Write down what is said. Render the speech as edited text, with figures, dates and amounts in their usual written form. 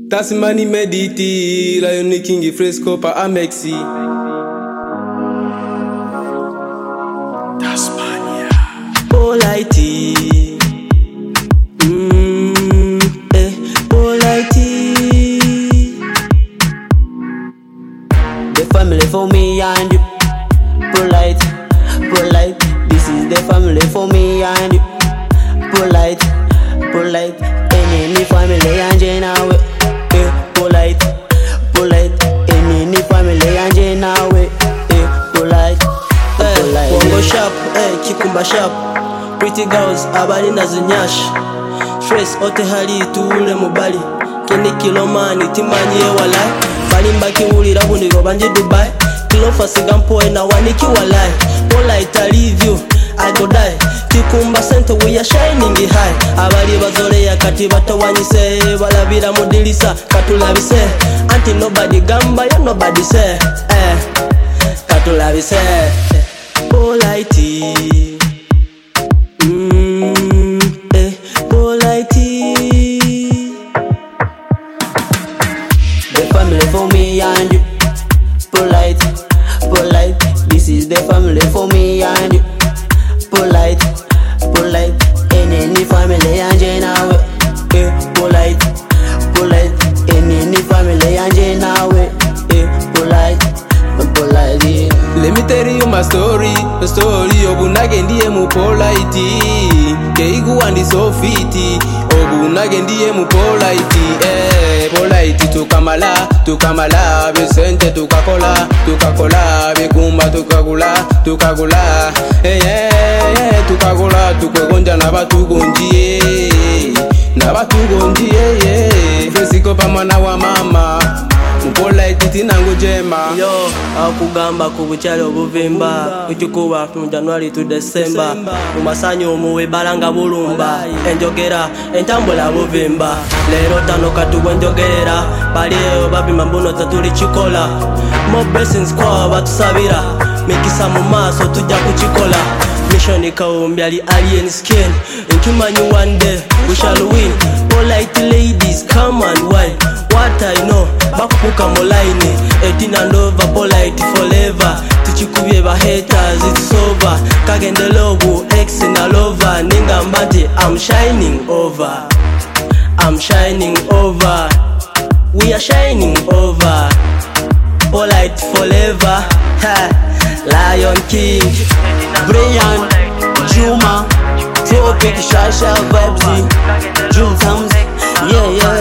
Tasmani Mediti, Lion King Fresco pa Amexi. Tasmania. Polite. Polite. The family for me and you. Polite. This is the family for me and you. Polite. Any family and you now. Polite. Any family and you now. Polite. Bongo sharp, kikumba sharp. Pretty girls, abali na zinyash. Stress ote hali tuule mubali. Kini kilomani timanye walai. Bali mbaki ulira bundigo banje Dubai. Kilofa sigampoe na waniki walai. Polite I leave you, I go die. Kikumba center we are shining high. Abali bazole ya kati batawanyise. Balabira mudilisa katulabise. Anti nobody gamba ya nobody say. Katulabise. Polite. Polite. The family for me and you. Polite. This is the family for me and you. Polite. Any family and you now. Polite. Any family and you now. Polite. Let me tell you my story. The story obunage ndiye mu polite. Keigu andi so fiti. Obunage ndiye mu polite. Polite tukamala Vicente tukakola Bikumba tukagula tukakola tukwegonja nabatugonjie Fresco pa mwana wa mama Polite tinango jema. Yo, akugamba kubuchali obuvimba. Uchikuwa from January to December. Umasanyo muwe balanga bulumba. Enjogera, entambula buvimba. Lero tano katuwe njogera. Baleo babi mambuno tatuli chikola. More blessings kwa batusabira. Mikisa mu maso tujja kuchikola. Mission kaumbiali alien skin. Ntumanyu one day we shall win. Polite ladies come and wine. What I know, bakupuka molaini. Etina nova, polite forever. Tichikubye ba haters, it's over. Kagende logo, X na lover. Ninga mbati, I'm shining over. We are shining over. Polite forever. Lion King, Brian, Juma, Tropic, Shasha, Vibes, June Thumbs, yeah.